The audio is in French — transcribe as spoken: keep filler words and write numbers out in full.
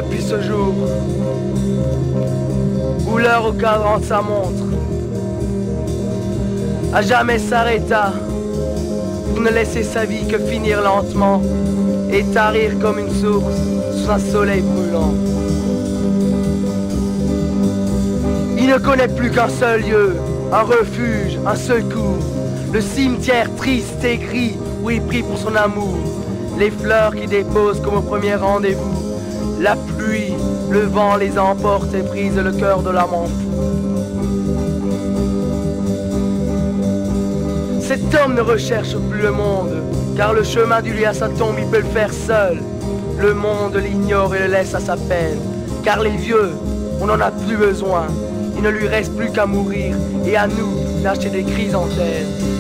depuis ce jour où l'heure au cadran de sa montre à jamais s'arrêta pour ne laisser sa vie que finir lentement et tarir comme une source sous un soleil brûlant. Il ne connaît plus qu'un seul lieu, un refuge, un secours, le cimetière triste et gris où il prie pour son amour, les fleurs qui déposent comme au premier rendez-vous, la pluie, le vent les emporte et brise le cœur de l'amant fou. Cet homme ne recherche plus le monde, car le chemin du lui à sa tombe, il peut le faire seul. Le monde l'ignore et le laisse à sa peine, car les vieux, on n'en a plus besoin. Il ne lui reste plus qu'à mourir et à nous d'acheter des chrysanthèmes.